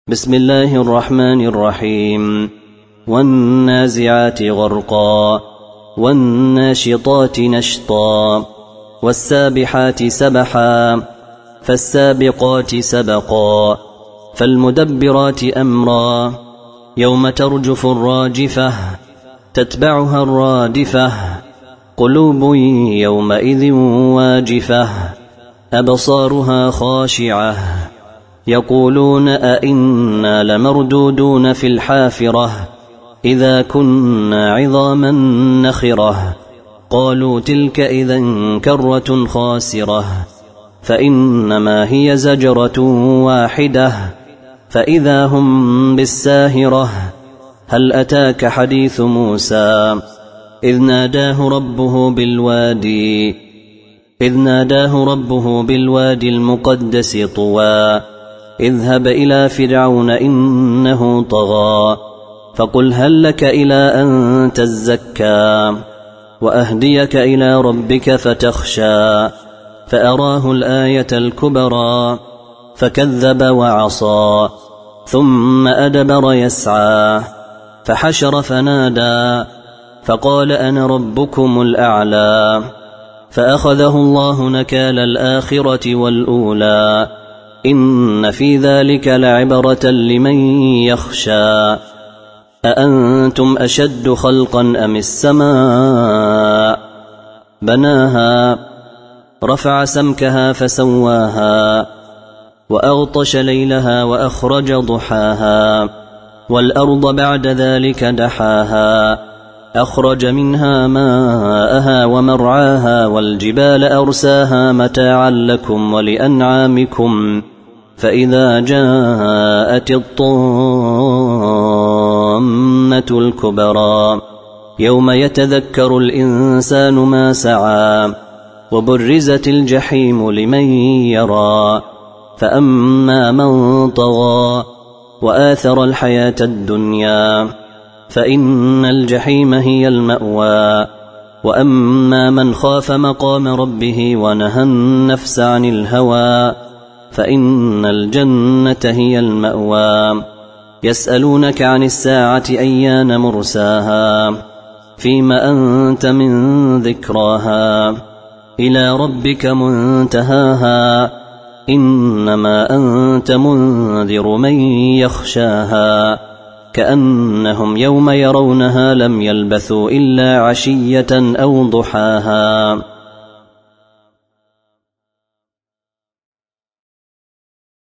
بسم الله الرحمن الرحيم. والنازعات غرقا والناشطات نشطا والسابحات سبحا فالسابقات سبقا فالمدبرات أمرا يوم ترجف الراجفة تتبعها الرادفة قلوب يومئذ واجفة أبصارها خاشعة يقولون أئنا لمردودون في الحافرة إذا كنا عظاما نخرة قالوا تلك إذا كرة خاسرة فإنما هي زجرة واحدة فإذا هم بالساهرة هل أتاك حديث موسى إذ ناداه ربه بالوادي المقدس طوى اذهب إلى فرعون إنه طغى فقل هل لك إلى أن تزكى وأهديك إلى ربك فتخشى فأراه الآية الكبرى فكذب وعصى ثم أدبر يسعى فحشر فنادى فقال أنا ربكم الأعلى فأخذه الله نكال الآخرة والأولى إن في ذلك لعبرة لمن يخشى أأنتم أشد خلقا أم السماء بناها رفع سمكها فسواها وأغطش ليلها وأخرج ضحاها والأرض بعد ذلك دحاها أخرج منها ماءها ومرعاها والجبال أرساها متاعا لكم ولأنعامكم فإذا جاءت الطامة الكبرى يوم يتذكر الإنسان ما سعى وبرزت الجحيم لمن يرى فأما من طغى وآثر الحياة الدنيا فإن الجحيم هي المأوى وأما من خاف مقام ربه ونهى النفس عن الهوى فإن الجنة هي المأوى يسألونك عن الساعة أيان مرساها فيما أنت من ذكراها إلى ربك منتهاها إنما أنت منذر من يخشاها كأنهم يوم يرونها لم يلبثوا إلا عشية أو ضحاها.